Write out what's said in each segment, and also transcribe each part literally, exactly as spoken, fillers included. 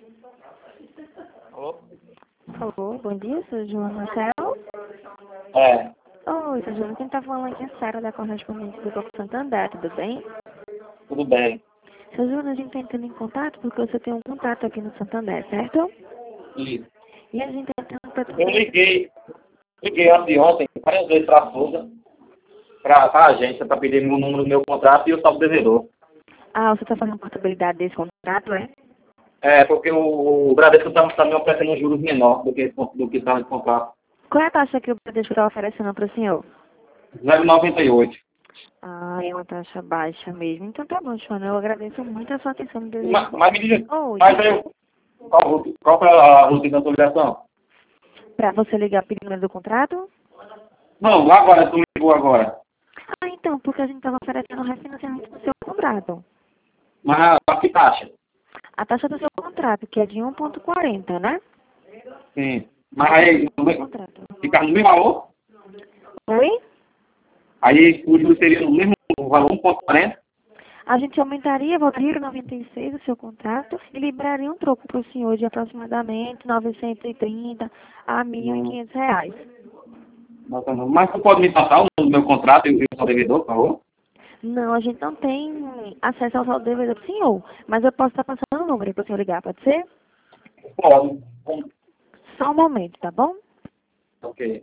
Alô? Alô, bom dia, sou Joana Marcel. É, Oi, sou Joana, quem tá falando aqui é a Sara da correspondente do Banco Santander, tudo bem? tudo bem. Sou Joana, a gente tá entrando em contato porque você tem um contato aqui no Santander, certo? Isso. E a gente tá entrando pra... Eu liguei, liguei antes de ontem, várias vezes para a Souza, para a agência, para pedir o número do meu contrato e eu salvo devedor. Ah, você tá fazendo portabilidade desse contrato, é? É, porque o, o Bradesco está tá me oferecendo um juros menor do que do que estava de contrato. Qual é a taxa que o Bradesco está oferecendo para o senhor? zero vírgula noventa e oito. Ah, é uma taxa baixa mesmo. Então tá bom, Joana, eu agradeço muito a sua atenção. Me Mas, desejo... mas me diga, Oi, mas aí, qual, qual foi a rotina da ligação? para você ligar pedindo o número do contrato? Não, agora, tu me ligou agora. Ah, então, porque a gente estava oferecendo refinanciamento do seu contrato. Mas a, a que taxa? A taxa do seu contrato, que é de um vírgula quarenta, né? Sim. Mas aí, no me- Contrato. ficar no mesmo valor? Oi? Aí o juros seria no mesmo valor, um vírgula quarenta? A gente aumentaria, voltaria para noventa e seis o seu contrato e liberaria um troco para o senhor de aproximadamente novecentos e trinta a mil e quinhentos reais. Mas tu pode me passar o número do meu contrato e o seu devedor, por favor? Não, a gente não tem acesso ao saldo devedor do senhor, mas eu posso estar passando o número para o senhor ligar, pode ser? Pode. Só um momento, tá bom? Ok.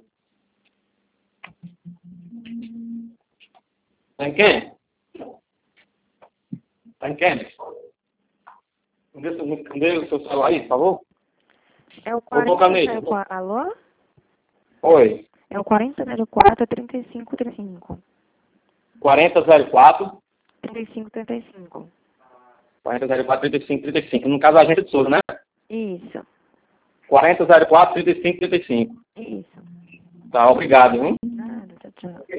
Tem quem? Tem quem? Cadê o seu cadê o seu celular aí, por favor? É o Vou tocar quarenta nele. zero quatro, alô? Oi. É o quarenta zero quatro, trinta e cinco trinta e cinco. quarenta zero quatro, trinta e cinco trinta e cinco. quarenta zero quatro, trinta e cinco, trinta e cinco. No caso, a agência de Souza, né? Isso, quarenta zero quatro, trinta e cinco, trinta e cinco. isso. Tá, obrigado, viu? Nada, tchau, tchau.